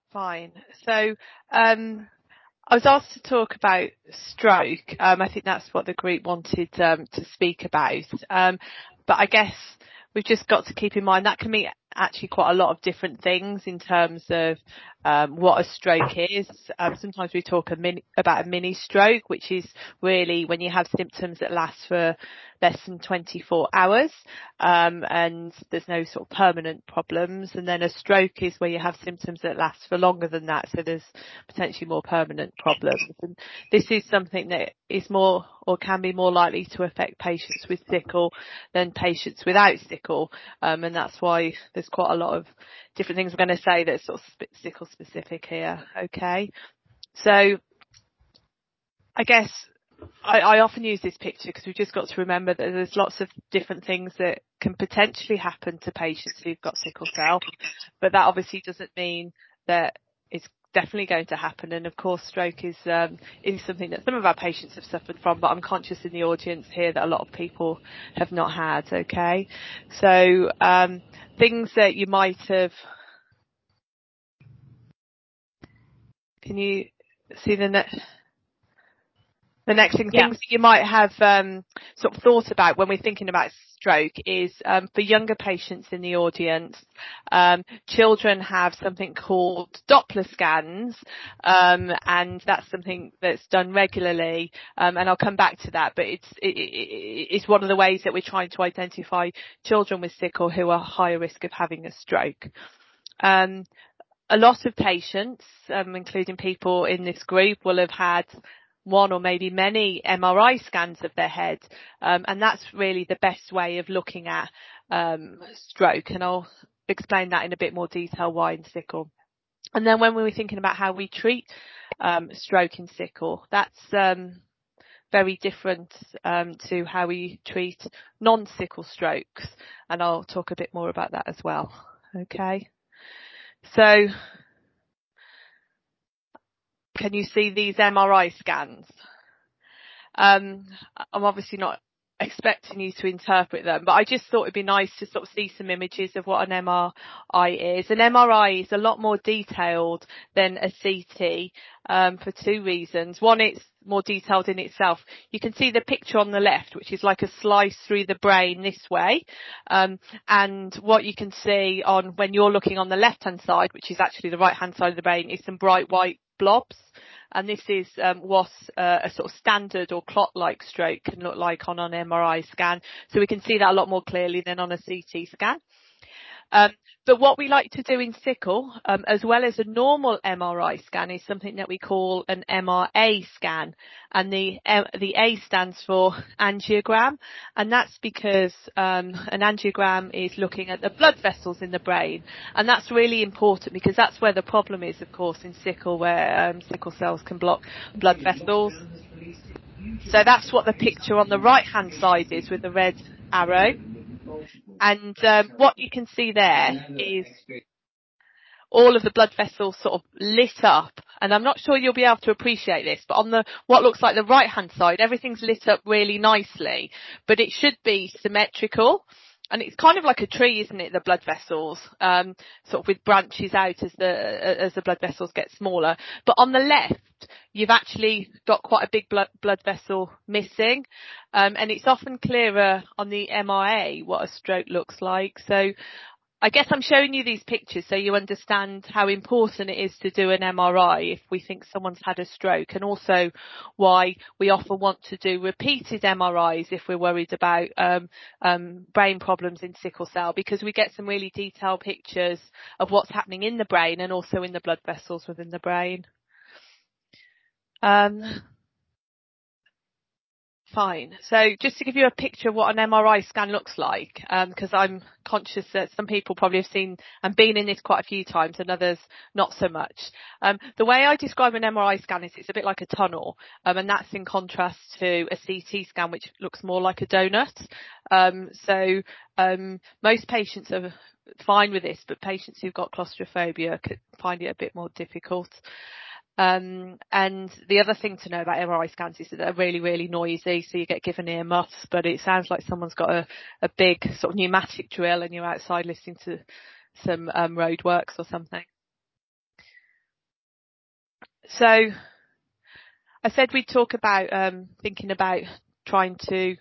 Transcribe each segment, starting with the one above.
Fine. So, I was asked to talk about stroke. I think that's what the group wanted to speak about. But I guess we've just got to keep in mind that can mean actually quite a lot of different things in terms of what a stroke is. Sometimes we talk about a mini stroke, which is really when you have symptoms that last for less than 24 hours, and there's no sort of permanent problems. And then a stroke is where you have symptoms that last for longer than that, so there's potentially more permanent problems. And this is something that is more, or can be more likely to affect patients with sickle than patients without sickle, and that's why there's quite a lot of different things I'm going to say that's sort of sickle specific here. Okay, so I guess I often use this picture because we've just got to remember that there's lots of different things that can potentially happen to patients who've got sickle cell, but that obviously doesn't mean that it's definitely going to happen. And of course, stroke is something that some of our patients have suffered from, but I'm conscious in the audience here that a lot of people have not had. Okay, so things that you might have. Can you see the next thing? Things that you might have sort of thought about when we're thinking about stroke is for younger patients in the audience, children have something called Doppler scans, and that's something that's done regularly, and I'll come back to that, but it's one of the ways that we're trying to identify children with sickle who are higher risk of having a stroke. A lot of patients, including people in this group, will have had one or maybe many MRI scans of their head, and that's really the best way of looking at stroke, and I'll explain that in a bit more detail why in sickle. And then when we were thinking about how we treat stroke in sickle, that's very different to how we treat non-sickle strokes, and I'll talk a bit more about that as well. Okay. So, can you see these MRI scans? I'm obviously not expecting you to interpret them, but I just thought it'd be nice to sort of see some images of what an MRI is. An MRI is a lot more detailed than a CT for two reasons. One, it's more detailed in itself. You can see the picture on the left, which is like a slice through the brain this way, and what you can see on when you're looking on the left hand side, which is actually the right hand side of the brain, is some bright white blobs, and this is what a sort of standard or clot-like stroke can look like on an MRI scan, so we can see that a lot more clearly than on a CT scan. But what we like to do in sickle, as well as a normal MRI scan, is something that we call an MRA scan, and the A stands for angiogram, and that's because an angiogram is looking at the blood vessels in the brain, and that's really important because that's where the problem is, of course, in sickle, where sickle cells can block blood vessels. So that's what the picture on the right hand side is with the red arrow. And what you can see there is all of the blood vessels sort of lit up, and I'm not sure you'll be able to appreciate this, but on the what looks like the right hand side, everything's lit up really nicely, but it should be symmetrical. And it's kind of like a tree, isn't it, the blood vessels, sort of with branches out as the blood vessels get smaller. But on the left, you've actually got quite a big blood vessel missing, and it's often clearer on the MRA what a stroke looks like. So I guess I'm showing you these pictures so you understand how important it is to do an MRI if we think someone's had a stroke, and also why we often want to do repeated MRIs if we're worried about brain problems in sickle cell, because we get some really detailed pictures of what's happening in the brain and also in the blood vessels within the brain. Fine. So just to give you a picture of what an MRI scan looks like, because I'm conscious that some people probably have seen and been in this quite a few times and others not so much. The way I describe an MRI scan is it's a bit like a tunnel, and that's in contrast to a CT scan, which looks more like a donut. So most patients are fine with this, but patients who've got claustrophobia could find it a bit more difficult. And the other thing to know about MRI scans is that they're really, really noisy, so you get given ear muffs, but it sounds like someone's got a big sort of pneumatic drill and you're outside listening to some roadworks or something. So I said we'd talk about thinking about trying to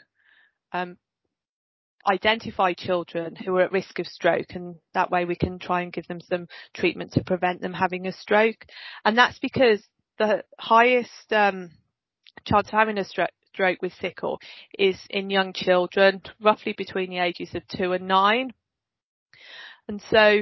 identify children who are at risk of stroke, and that way we can try and give them some treatment to prevent them having a stroke. And that's because the highest chance of having a stroke with sickle is in young children, roughly between the ages of 2 and 9. And so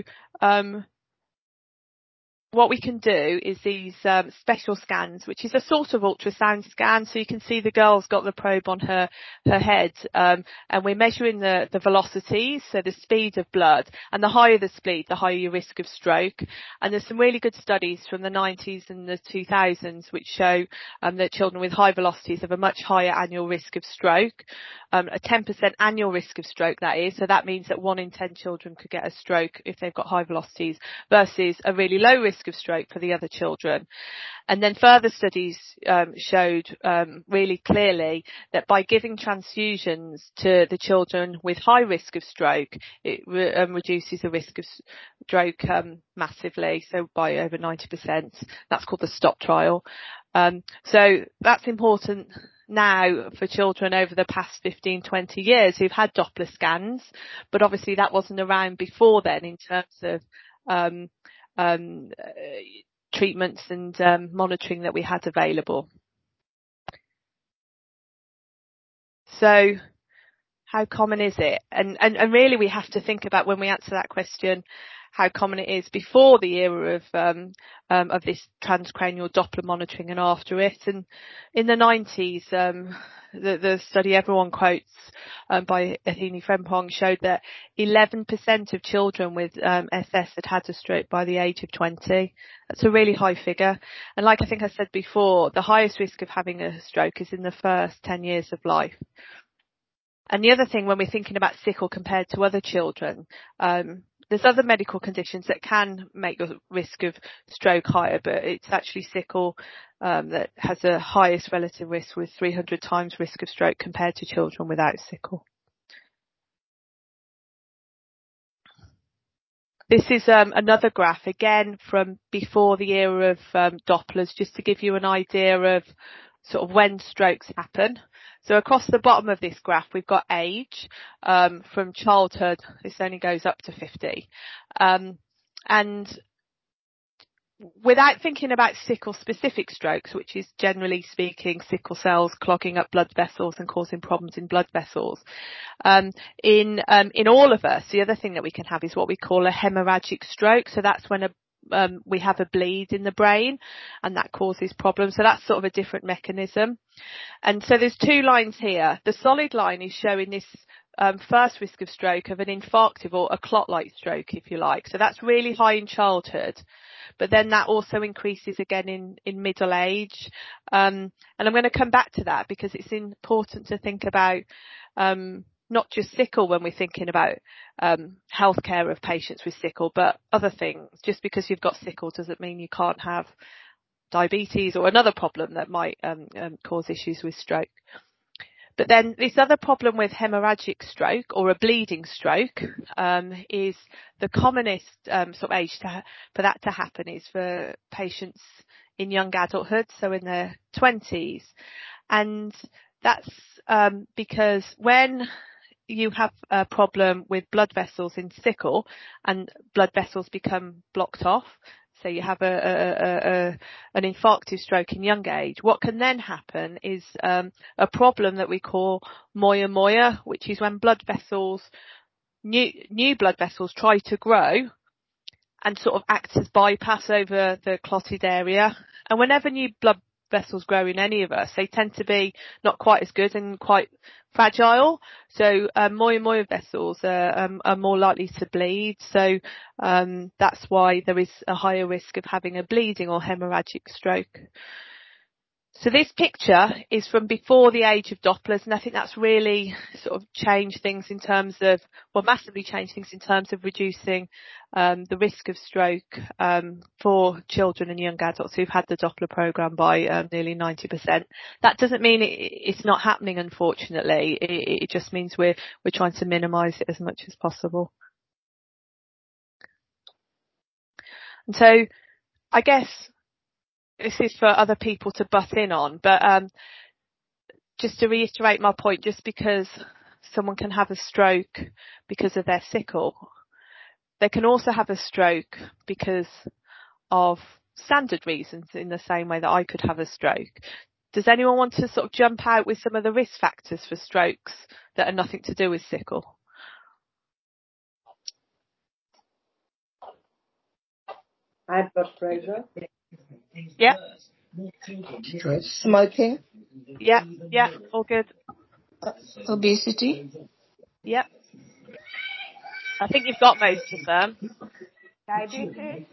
what we can do is these special scans, which is a sort of ultrasound scan. So you can see the girl's got the probe on her head, and we're measuring the velocities, so the speed of blood. And the higher the speed, the higher your risk of stroke. And there's some really good studies from the 90s and the 2000s which show that children with high velocities have a much higher annual risk of stroke, a 10% annual risk of stroke, that is. So that means that 1 in 10 children could get a stroke if they've got high velocities, versus a really low risk of stroke for the other children. And then further studies showed really clearly that by giving transfusions to the children with high risk of stroke, it reduces the risk of stroke massively, so by over 90%. That's called the STOP trial. So that's important now for children over the past 15-20 years who've had Doppler scans, but obviously that wasn't around before then in terms of treatments and monitoring that we had available. So how common is it? And really we have to think about, when we answer that question, how common it is before the era of this transcranial Doppler monitoring and after it. And in the 90s, the study everyone quotes by Athene Frempong showed that 11% of children with SS had a stroke by the age of 20. That's a really high figure. And like I think I said before, the highest risk of having a stroke is in the first 10 years of life. And the other thing, when we're thinking about sickle compared to other children, there's other medical conditions that can make the risk of stroke higher, but it's actually sickle that has the highest relative risk, with 300 times risk of stroke compared to children without sickle. This is another graph, again from before the era of Dopplers, just to give you an idea of sort of when strokes happen. So across the bottom of this graph, we've got age from childhood. This only goes up to 50. And without thinking about sickle-specific strokes, which is generally speaking sickle cells clogging up blood vessels and causing problems in blood vessels, in all of us, the other thing that we can have is what we call a hemorrhagic stroke. So that's when we have a bleed in the brain, and that causes problems. So that's sort of a different mechanism. And so there's two lines here. The solid line is showing this first risk of stroke of an infarctive or a clot-like stroke, if you like. So that's really high in childhood, but then that also increases again in middle age. And I'm going to come back to that because it's important to think about not just sickle when we're thinking about healthcare of patients with sickle, but other things. Just because you've got sickle doesn't mean you can't have diabetes or another problem that might cause issues with stroke. But then this other problem with hemorrhagic stroke or a bleeding stroke is the commonest sort of age for that to happen is for patients in young adulthood, so in their 20s. And that's because when you have a problem with blood vessels in sickle and blood vessels become blocked off, so you have an infarctive stroke in young age, what can then happen is a problem that we call moya, which is when blood vessels, new blood vessels try to grow and sort of act as bypass over the clotted area. And whenever new blood vessels grow in any of us, they tend to be not quite as good and quite fragile. So moya vessels are more likely to bleed. So that's why there is a higher risk of having a bleeding or hemorrhagic stroke. So this picture is from before the age of Dopplers, and I think that's really sort of changed things in terms of, well, massively changed things in terms of reducing the risk of stroke for children and young adults who've had the Doppler program by nearly 90%. That doesn't mean it's not happening, unfortunately. It just means we're trying to minimise it as much as possible. And so I guess this is for other people to butt in on, but just to reiterate my point, just because someone can have a stroke because of their sickle, they can also have a stroke because of standard reasons, in the same way that I could have a stroke. Does anyone want to sort of jump out with some of the risk factors for strokes that are nothing to do with sickle? High blood pressure. Yeah. Smoking. Yeah. Yeah. All good. Obesity. Yeah. I think you've got most of them. Diabetes.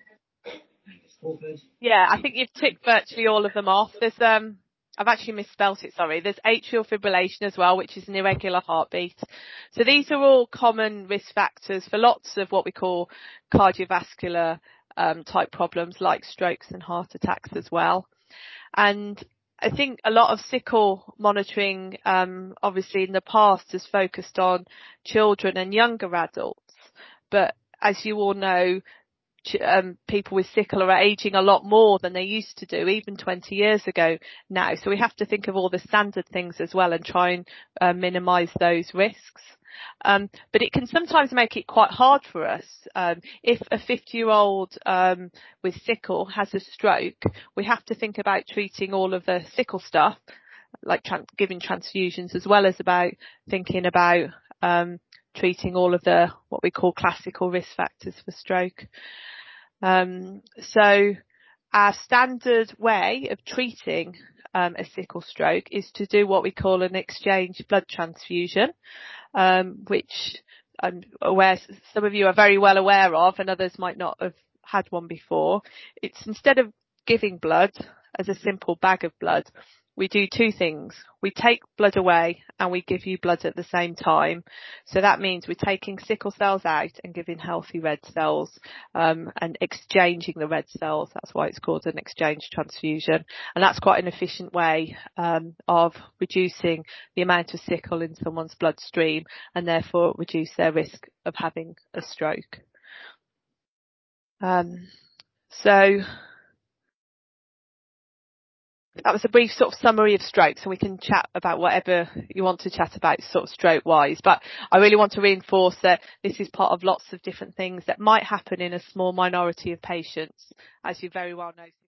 Yeah, I think you've ticked virtually all of them off. There's I've actually misspelt it, sorry. There's atrial fibrillation as well, which is an irregular heartbeat. So these are all common risk factors for lots of what we call cardiovascular type problems like strokes and heart attacks as well. And I think a lot of sickle monitoring, obviously in the past, has focused on children and younger adults. But as you all know, people with sickle are aging a lot more than they used to do, even 20 years ago now. So we have to think of all the standard things as well and try and minimise those risks. But it can sometimes make it quite hard for us. If a 50-year-old with sickle has a stroke, we have to think about treating all of the sickle stuff, like giving transfusions, as well as about thinking about treating all of the what we call classical risk factors for stroke. So our standard way of treating a sickle stroke is to do what we call an exchange blood transfusion, which I'm aware some of you are very well aware of and others might not have had one before. It's instead of giving blood as a simple bag of blood, we do two things. We take blood away and we give you blood at the same time. So that means we're taking sickle cells out and giving healthy red cells, and exchanging the red cells. That's why it's called an exchange transfusion. And that's quite an efficient way of reducing the amount of sickle in someone's bloodstream and therefore reduce their risk of having a stroke. So that was a brief sort of summary of stroke, so we can chat about whatever you want to chat about sort of stroke wise. But I really want to reinforce that this is part of lots of different things that might happen in a small minority of patients, as you very well know.